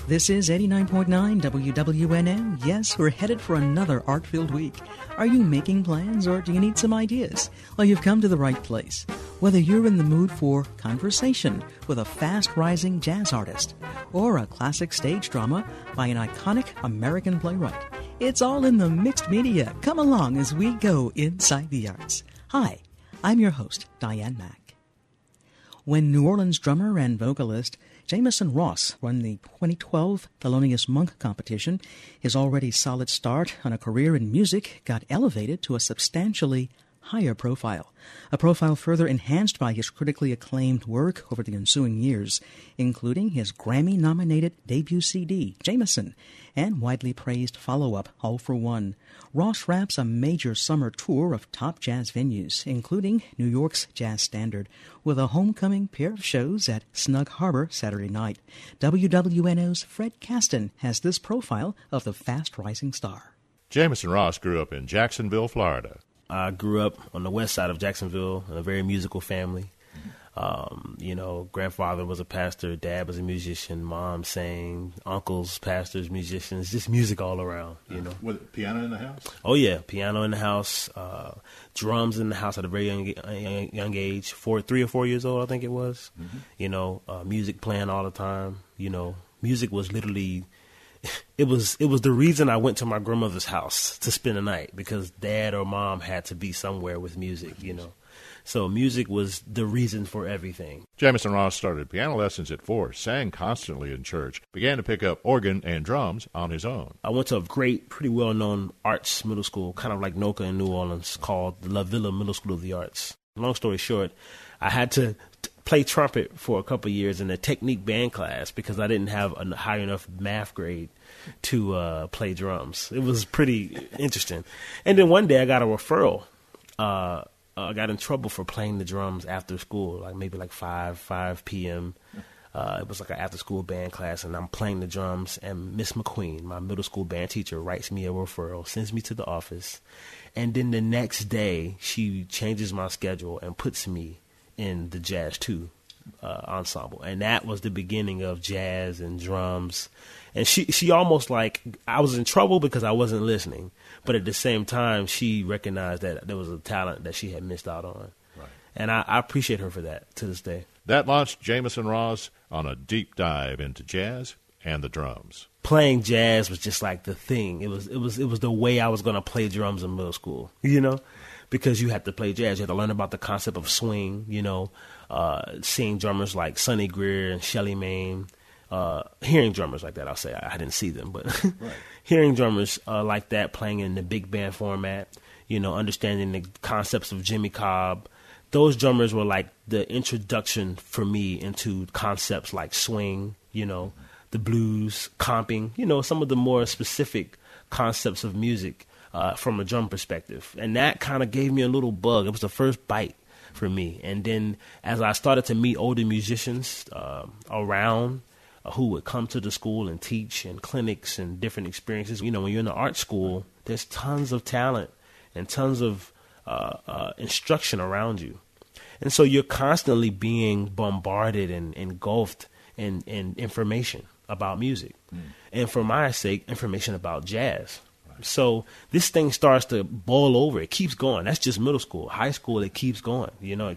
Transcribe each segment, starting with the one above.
This is 89.9 WWNO. Yes, we're headed for another art-filled week. Are you making plans or do you need some ideas? Well, you've come to the right place. Whether you're in the mood for conversation with a fast-rising jazz artist or a classic stage drama by an iconic American playwright, it's all in the mixed media. Come along as we go inside the arts. Hi, I'm your host, Diane Mack. When New Orleans drummer and vocalist Jameson Ross won the 2012 Thelonious Monk competition, his already solid start on a career in music got elevated to a substantially higher profile, a profile further enhanced by his critically acclaimed work over the ensuing years, including his Grammy-nominated debut CD, Jameson, and widely praised follow-up, All for One. Ross wraps a major summer tour of top jazz venues, including New York's Jazz Standard, with a homecoming pair of shows at Snug Harbor Saturday night. WWNO's Fred Caston has this profile of the fast-rising star. Jameson Ross grew up in Jacksonville, Florida. I grew up on the west side of Jacksonville in a very musical family. Grandfather was a pastor, dad was a musician, mom sang, uncles, pastors, musicians, just music all around, With piano in the house? Oh, yeah, piano in the house, drums in the house at a very young age, 3 or 4 years old, I think it was. Mm-hmm. Music playing all the time. Music was literally... It was the reason I went to my grandmother's house to spend the night, because dad or mom had to be somewhere with music, So music was the reason for everything. Jameson Ross started piano lessons at 4, sang constantly in church, began to pick up organ and drums on his own. I went to a great, pretty well-known arts middle school, kind of like NOCA in New Orleans, called the La Villa Middle School of the Arts. Long story short, I had to play trumpet for a couple of years in a technique band class because I didn't have a high enough math grade to play drums. It was pretty interesting. And then one day I got a referral. I got in trouble for playing the drums after school, maybe 5 p.m. It was like an after-school band class, and I'm playing the drums, and Miss McQueen, my middle school band teacher, writes me a referral, sends me to the office, and then the next day she changes my schedule and puts me in the Jazz 2 ensemble. And that was the beginning of jazz and drums. And she almost I was in trouble because I wasn't listening. But at the same time, she recognized that there was a talent that she had missed out on. Right. And I appreciate her for that to this day. That launched Jameson Ross on a deep dive into jazz and the drums. Playing jazz was just like the thing. It was the way I was going to play drums in middle school, because you had to play jazz. You had to learn about the concept of swing, seeing drummers like Sonny Greer and Shelly Mayne, hearing drummers like that. I'll say I didn't see them, but right. Hearing drummers like that playing in the big band format, understanding the concepts of Jimmy Cobb. Those drummers were like the introduction for me into concepts like swing, the blues, comping, some of the more specific concepts of music from a drum perspective. And that kind of gave me a little bug. It was the first bite for me. And then as I started to meet older musicians around who would come to the school and teach and clinics and different experiences, when you're in the art school, there's tons of talent and tons of instruction around you. And so you're constantly being bombarded and engulfed in information about music. And for my sake, information about jazz. So this thing starts to boil over. It keeps going. That's just middle school. High school, it keeps going.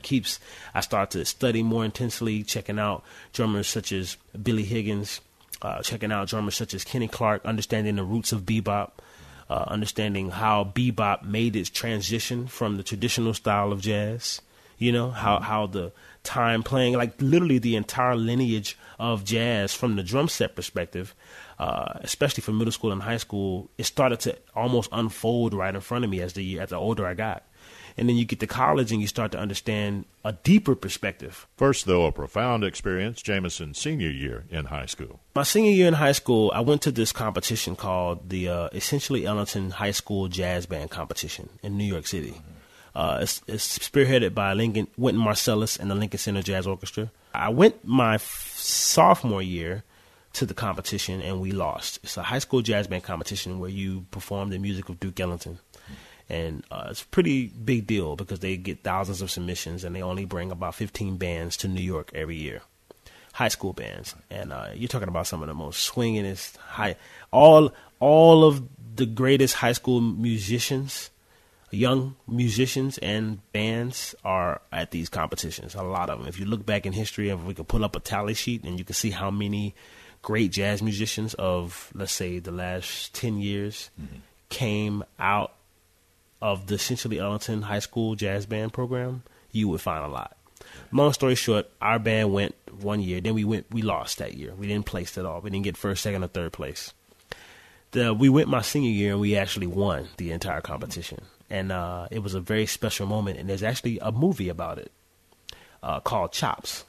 I start to study more intensely, checking out drummers such as Billy Higgins, checking out drummers such as Kenny Clark, understanding the roots of bebop, understanding how bebop made its transition from the traditional style of jazz. How the time playing, literally the entire lineage of jazz from the drum set perspective, especially for middle school and high school, it started to almost unfold right in front of me as the older I got. And then you get to college and you start to understand a deeper perspective. First, though, a profound experience, Jameson's senior year in high school. My senior year in high school, I went to this competition called the Essentially Ellington High School Jazz Band Competition in New York City. It's spearheaded by Wynton Marsalis and the Lincoln Center Jazz Orchestra. I went my sophomore year to the competition and we lost. It's a high school jazz band competition where you perform the music of Duke Ellington. And it's a pretty big deal because they get thousands of submissions and they only bring about 15 bands to New York every year. high school bands, and you're talking about some of the most swingingest all of the greatest high school musicians, young musicians and bands are at these competitions. A lot of them. If you look back in history, if we could pull up a tally sheet, and you can see how many great jazz musicians of, let's say, the last 10 years came out of the Centrally Arlington High School Jazz Band program, you would find a lot. Long story short, our band went one year. Then we lost that year. We didn't place at all. We didn't get first, second, or third place. We went my senior year, and we actually won the entire competition. And it was a very special moment. And there's actually a movie about it called Chops.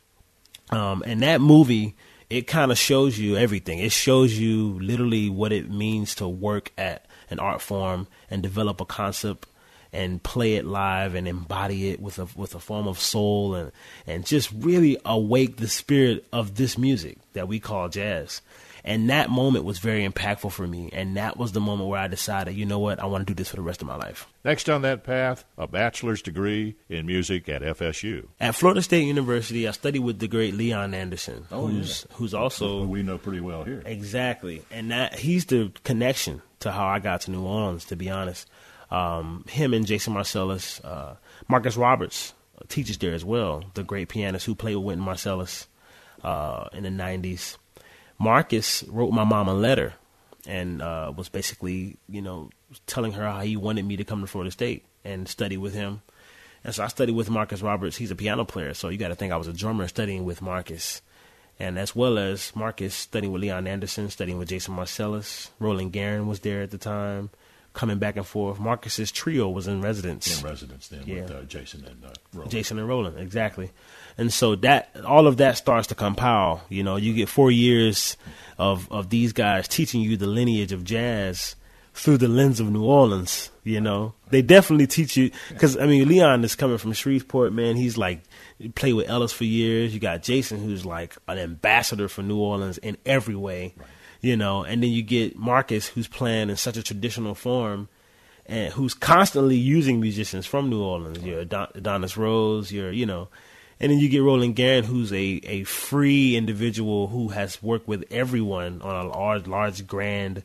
And that movie, it kind of shows you everything. It shows you literally what it means to work at an art form and develop a concept and play it live and embody it with a form of soul and just really awake the spirit of this music that we call jazz. And that moment was very impactful for me. And that was the moment where I decided, you know what, I want to do this for the rest of my life. Next on that path, a bachelor's degree in music at FSU. At Florida State University, I studied with the great Leon Anderson, who's also... Who we know pretty well here. Exactly. And he's the connection to how I got to New Orleans, to be honest. Him and Jason Marcellus, Marcus Roberts teaches there as well, the great pianist who played with Wynton Marsalis in the 90s. Marcus wrote my mom a letter and was basically, telling her how he wanted me to come to Florida State and study with him. And so I studied with Marcus Roberts. He's a piano player, so you got to think I was a drummer studying with Marcus. And as well as Marcus studying with Leon Anderson, studying with Jason Marcellus. Roland Guerin was there at the time, coming back and forth. Marcus's trio was in residence. With Jason and Roland. Jason and Roland, exactly. And so all of that starts to compile. You get 4 years of these guys teaching you the lineage of jazz through the lens of New Orleans. They definitely teach you, because Leon is coming from Shreveport, man. He's like played with Ellis for years. You got Jason, who's like an ambassador for New Orleans in every way. Right. And then you get Marcus, who's playing in such a traditional form, and who's constantly using musicians from New Orleans. You're Adonis Rose, and then you get Roland Guerin, who's a free individual who has worked with everyone on a large, grand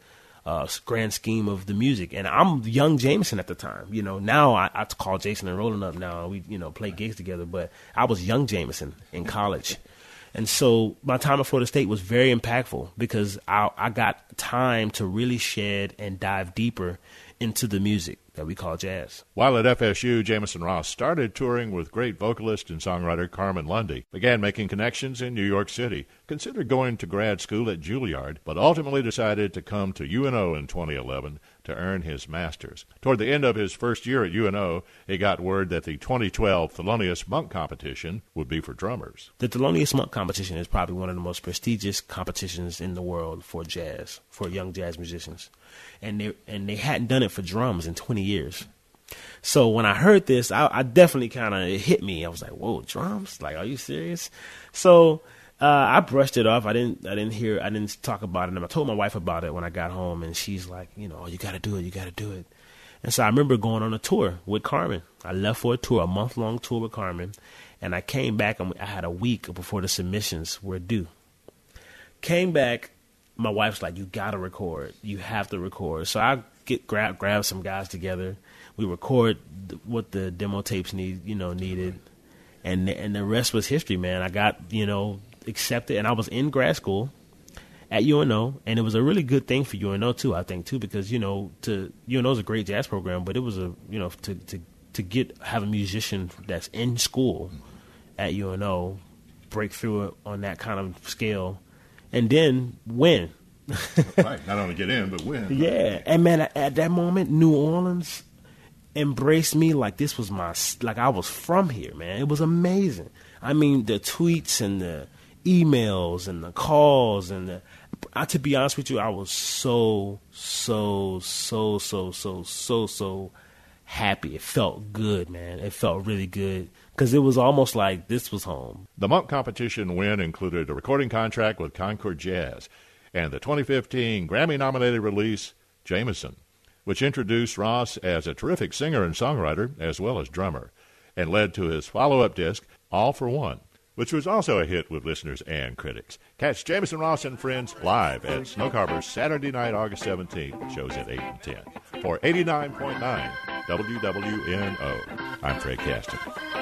scheme of the music. And I'm young Jameson at the time. Now I call Jason and Roland up now. We, play gigs together. But I was young Jameson in college. And so my time at Florida State was very impactful because I got time to really shed and dive deeper into the music that we call jazz. While at FSU, Jameson Ross started touring with great vocalist and songwriter Carmen Lundy, began making connections in New York City, considered going to grad school at Juilliard, but ultimately decided to come to UNO in 2011 to earn his master's. Toward the end of his first year at UNO, he got word that the 2012 Thelonious Monk competition would be for drummers. The Thelonious Monk competition is probably one of the most prestigious competitions in the world for jazz, for young jazz musicians. And they hadn't done it for drums in 20 years. So when I heard this, I definitely it hit me. I was like, whoa, drums? Like, are you serious? So I brushed it off. I didn't talk about it. And I told my wife about it when I got home, and she's like, you got to do it. You got to do it. And so I remember going on a tour with Carmen. I left for a tour, a month-long tour with Carmen, and I came back, and I had a week before the submissions were due. Came back, my wife's like, you got to record. You have to record. So I grab some guys together. We record what the demo tapes needed, and the rest was history, man. I got, accepted, and I was in grad school at UNO, and it was a really good thing for UNO too, I think too, because UNO is a great jazz program, but it was to have a musician that's in school at UNO break through it on that kind of scale, and then win. Right, not only get in, but win. Yeah, and man, at that moment, New Orleans embraced me like this was like I was from here, man. It was amazing. I mean, the tweets and the emails and the calls and to be honest with you, I was so happy. It felt good, man. It felt really good because it was almost like this was home. The Monk competition win included a recording contract with Concord Jazz and the 2015 Grammy-nominated release, Jameson, which introduced Ross as a terrific singer and songwriter as well as drummer, and led to his follow-up disc, All for One, which was also a hit with listeners and critics. Catch Jameson Ross and Friends live at Snoke Harbor Saturday night, August 17th. Shows at 8 and 10. For 89.9 WWNO, I'm Fred Caston.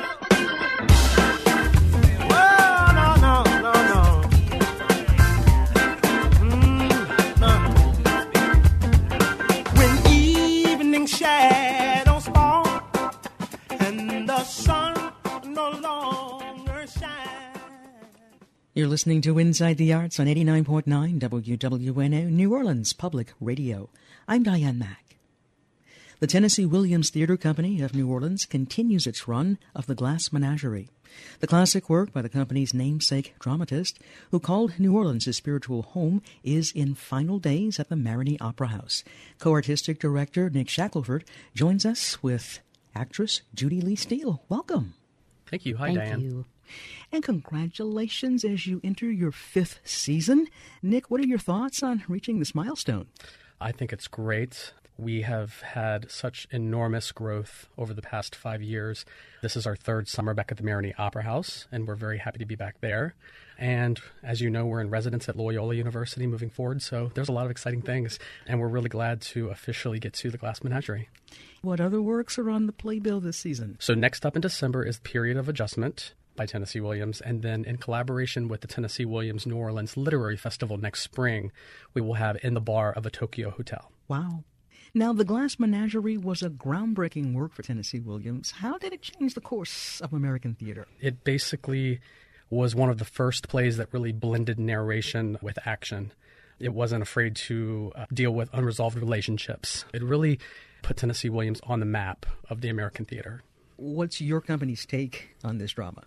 When evening shadows fall and the sun no longer shines. You're listening to Inside the Arts on 89.9 WWNO, New Orleans Public Radio. I'm Diane Mack. The Tennessee Williams Theater Company of New Orleans continues its run of The Glass Menagerie, the classic work by the company's namesake dramatist, who called New Orleans his spiritual home, is in final days at the Marigny Opera House. Co-artistic director Nick Shackelford joins us with actress Judy Lee Steele. Welcome. Thank you. Hi, Diane. Thank you. And congratulations as you enter your 5th season. Nick, what are your thoughts on reaching this milestone? I think it's great. We have had such enormous growth over the past 5 years. This is our 3rd summer back at the Marigny Opera House, and we're very happy to be back there. And as you know, we're in residence at Loyola University moving forward, so there's a lot of exciting things, and we're really glad to officially get to The Glass Menagerie. What other works are on the playbill this season? So next up in December is Period of Adjustment by Tennessee Williams, and then in collaboration with the Tennessee Williams New Orleans Literary Festival next spring, we will have In the Bar of a Tokyo Hotel. Wow. Now, The Glass Menagerie was a groundbreaking work for Tennessee Williams. How did it change the course of American theater? It basically was one of the first plays that really blended narration with action. It wasn't afraid to deal with unresolved relationships. It really put Tennessee Williams on the map of the American theater. What's your company's take on this drama?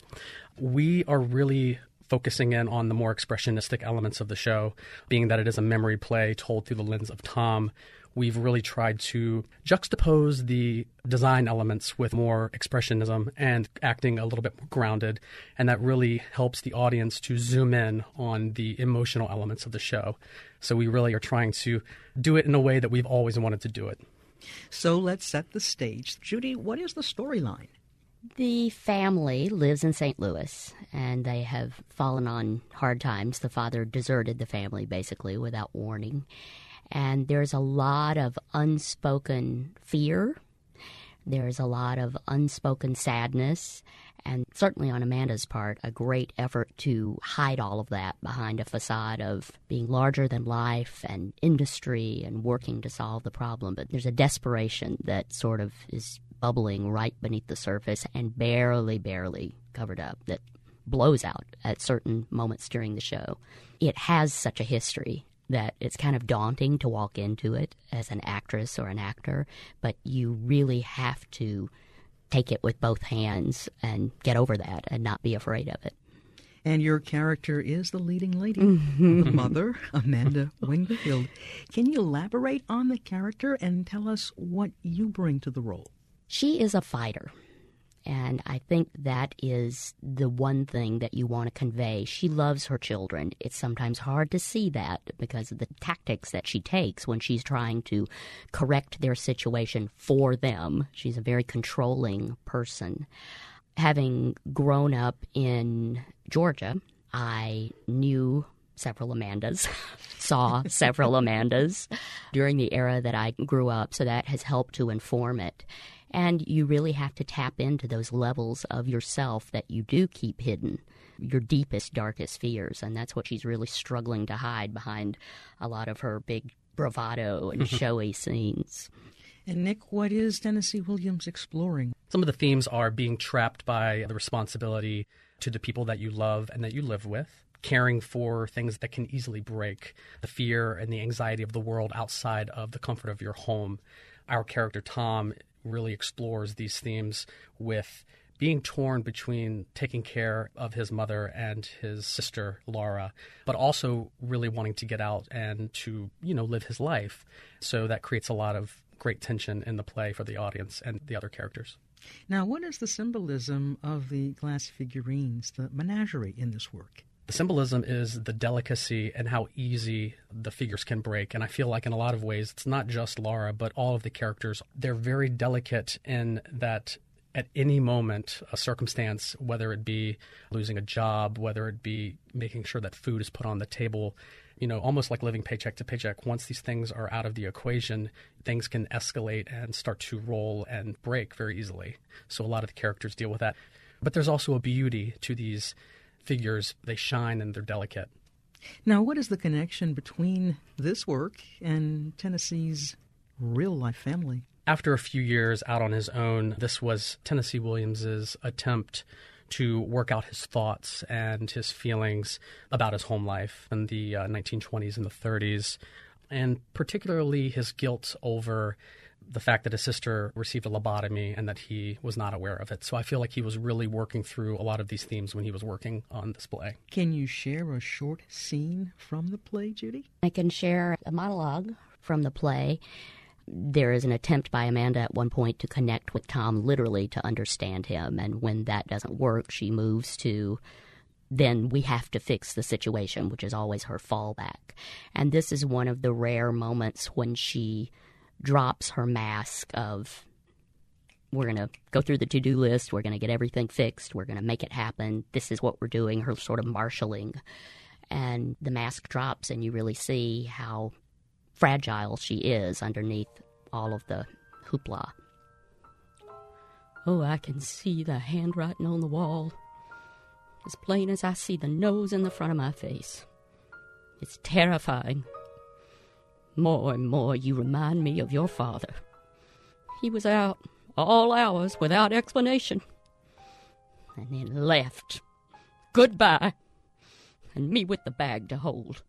We are really focusing in on the more expressionistic elements of the show, being that it is a memory play told through the lens of Tom. We've really tried to juxtapose the design elements with more expressionism and acting a little bit more grounded, and that really helps the audience to zoom in on the emotional elements of the show. So we really are trying to do it in a way that we've always wanted to do it. So let's set the stage. Judy, what is the storyline? The family lives in St. Louis, and they have fallen on hard times. The father deserted the family, basically, without warning. And there's a lot of unspoken fear. There's a lot of unspoken sadness. And certainly on Amanda's part, a great effort to hide all of that behind a facade of being larger than life and industry and working to solve the problem. But there's a desperation that sort of is bubbling right beneath the surface and barely covered up that blows out at certain moments during the show. It has such a history that it's kind of daunting to walk into it as an actress or an actor, but you really have to take it with both hands and get over that and not be afraid of it. And your character is the leading lady, Mother Amanda Wingfield. Can you elaborate on the character and tell us what you bring to the role? She is a fighter. And I think that is the one thing that you want to convey. She loves her children. It's sometimes hard to see that because of the tactics that she takes when she's trying to correct their situation for them. She's a very controlling person. Having grown up in Georgia, I knew several Amandas, saw several Amandas during the era that I grew up, so that has helped to inform it. And you really have to tap into those levels of yourself that you do keep hidden, your deepest, darkest fears. And that's what she's really struggling to hide behind a lot of her big bravado and showy scenes. And Nick, what is Tennessee Williams exploring? Some of the themes are being trapped by the responsibility to the people that you love and that you live with, caring for things that can easily break, the fear and the anxiety of the world outside of the comfort of your home. Our character, Tom, really explores these themes with being torn between taking care of his mother and his sister, Laura, but also really wanting to get out and to, live his life. So that creates a lot of great tension in the play for the audience and the other characters. Now, what is the symbolism of the glass figurines, the menagerie in this work? The symbolism is the delicacy and how easy the figures can break. And I feel like in a lot of ways, it's not just Laura, but all of the characters. They're very delicate in that at any moment, a circumstance, whether it be losing a job, whether it be making sure that food is put on the table, almost like living paycheck to paycheck, once these things are out of the equation, things can escalate and start to roll and break very easily. So a lot of the characters deal with that. But there's also a beauty to these figures. They shine and they're delicate. Now, what is the connection between this work and Tennessee's real-life family? After a few years out on his own, this was Tennessee Williams's attempt to work out his thoughts and his feelings about his home life in the 1920s and the 30s, and particularly his guilt over the fact that his sister received a lobotomy and that he was not aware of it. So I feel like he was really working through a lot of these themes when he was working on this play. Can you share a short scene from the play, Judy? I can share a monologue from the play. There is an attempt by Amanda at one point to connect with Tom literally to understand him, and when that doesn't work, she moves to, then we have to fix the situation, which is always her fallback. And this is one of the rare moments when she drops her mask of, we're going to go through the to-do list, we're going to get everything fixed, we're going to make it happen, this is what we're doing, her sort of marshalling. And the mask drops and you really see how fragile she is underneath all of the hoopla. Oh, I can see the handwriting on the wall, as plain as I see the nose in the front of my face. It's terrifying. More and more you remind me of your father. He was out all hours without explanation, and then left. Goodbye. And me with the bag to hold.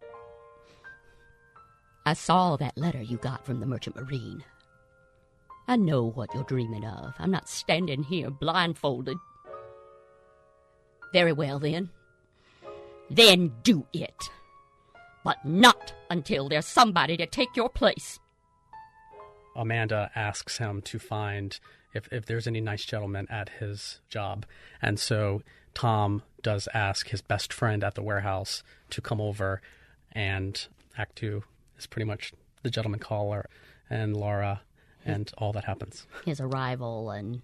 I saw that letter you got from the Merchant Marine. I know what you're dreaming of. I'm not standing here blindfolded. Very well, then. Then do it. But not until there's somebody to take your place. Amanda asks him to find if there's any nice gentlemen at his job. And so Tom does ask his best friend at the warehouse to come over, and Act 2 is pretty much the gentleman caller and Laura and all that happens. His arrival and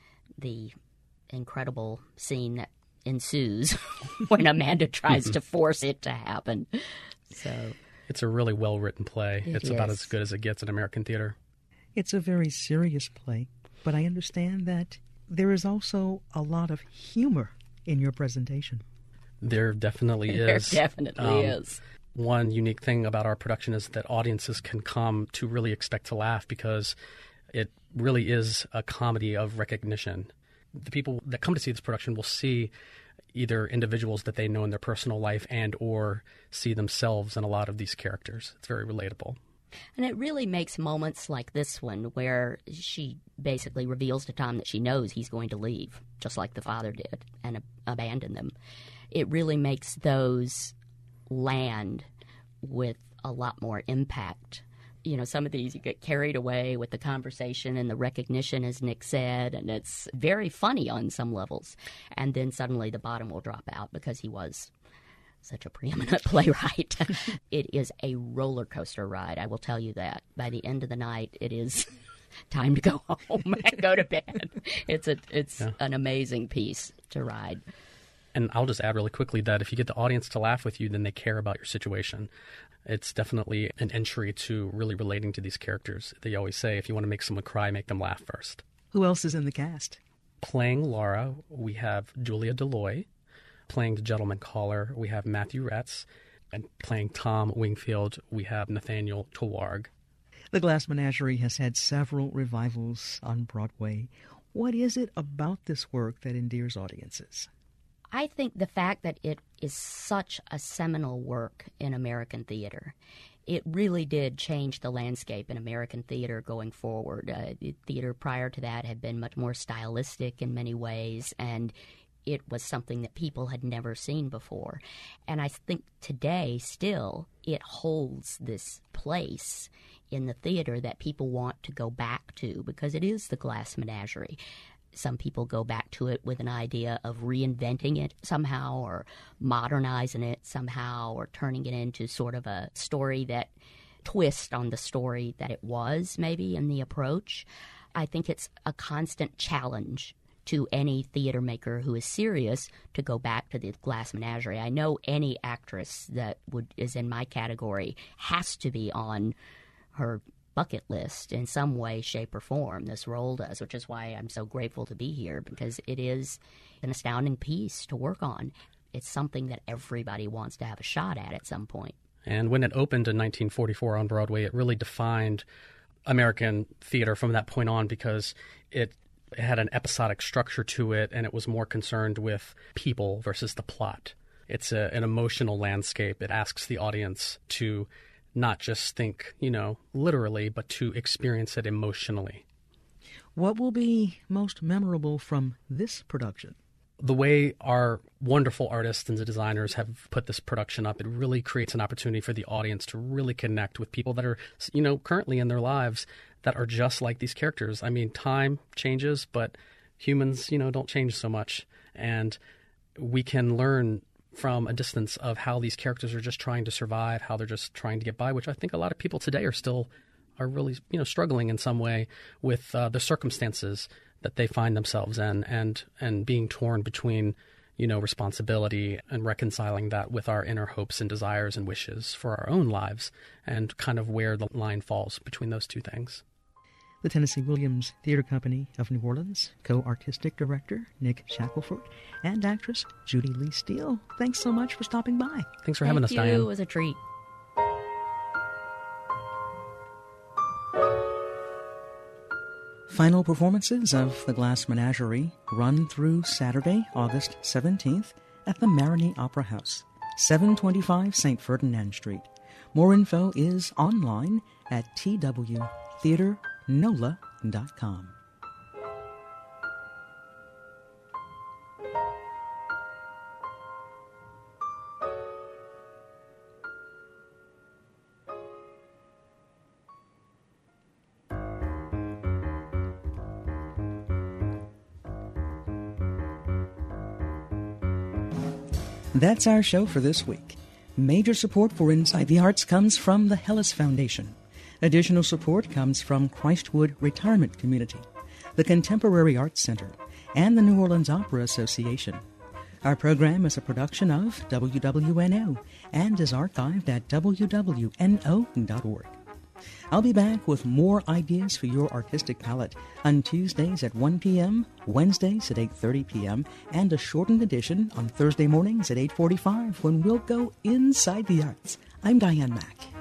the incredible scene that ensues when Amanda tries to force it to happen. So it's a really well-written play. It's about as good as it gets in American theater. It's a very serious play, but I understand that there is also a lot of humor in your presentation. There definitely is. There definitely is. One unique thing about our production is that audiences can come to really expect to laugh because it really is a comedy of recognition. The people that come to see this production will see either individuals that they know in their personal life and or see themselves in a lot of these characters. It's very relatable. And it really makes moments like this one where she basically reveals to Tom that she knows he's going to leave, just like the father did, and abandon them. It really makes those land with a lot more impact. You know, some of these you get carried away with the conversation and the recognition, as Nick said, and it's very funny on some levels. And then suddenly the bottom will drop out because he was such a preeminent playwright. It is a roller coaster ride, I will tell you that. By the end of the night, it is time to go home and go to bed. It's an amazing piece to ride. And I'll just add really quickly that if you get the audience to laugh with you, then they care about your situation. It's definitely an entry to really relating to these characters. They always say, if you want to make someone cry, make them laugh first. Who else is in the cast? Playing Laura, we have Julia Deloy. Playing the gentleman caller, we have Matthew Retz. And playing Tom Wingfield, we have Nathaniel Towarg. The Glass Menagerie has had several revivals on Broadway. What is it about this work that endears audiences? I think the fact that it is such a seminal work in American theater, it really did change the landscape in American theater going forward. Theater prior to that had been much more stylistic in many ways, and it was something that people had never seen before. And I think today, still, it holds this place in the theater that people want to go back to because it is the Glass Menagerie. Some people go back to it with an idea of reinventing it somehow or modernizing it somehow or turning it into sort of a story that twist on the story that it was maybe in the approach. I think it's a constant challenge to any theater maker who is serious to go back to the Glass Menagerie. I know any actress that is in my category has to be on her bucket list in some way, shape, or form. This role does, which is why I'm so grateful to be here, because it is an astounding piece to work on. It's something that everybody wants to have a shot at some point. And when it opened in 1944 on Broadway, it really defined American theater from that point on, because it had an episodic structure to it, and it was more concerned with people versus the plot. It's an emotional landscape. It asks the audience to not just think, literally, but to experience it emotionally. What will be most memorable from this production? The way our wonderful artists and the designers have put this production up, it really creates an opportunity for the audience to really connect with people that are, currently in their lives that are just like these characters. I mean, time changes, but humans, don't change so much. And we can learn from a distance of how these characters are just trying to survive, how they're just trying to get by, which I think a lot of people today are really, struggling in some way with the circumstances that they find themselves in, and being torn between, responsibility and reconciling that with our inner hopes and desires and wishes for our own lives, and kind of where the line falls between those two things. The Tennessee Williams Theater Company of New Orleans co-artistic director Nick Shackelford and actress Judy Lee Steele. Thanks so much for stopping by. Thanks for having us, Diane. It was a treat. Final performances of The Glass Menagerie run through Saturday, August 17th at the Marigny Opera House, 725 St. Ferdinand Street. More info is online at twtheaternola.com. That's our show for this week. Major support for Inside the Arts comes from the Hellis Foundation. Additional support comes from Christwood Retirement Community, the Contemporary Arts Center, and the New Orleans Opera Association. Our program is a production of WWNO and is archived at wwno.org. I'll be back with more ideas for your artistic palette on Tuesdays at 1 p.m., Wednesdays at 8:30 p.m., and a shortened edition on Thursday mornings at 8:45 when we'll go inside the arts. I'm Diane Mack.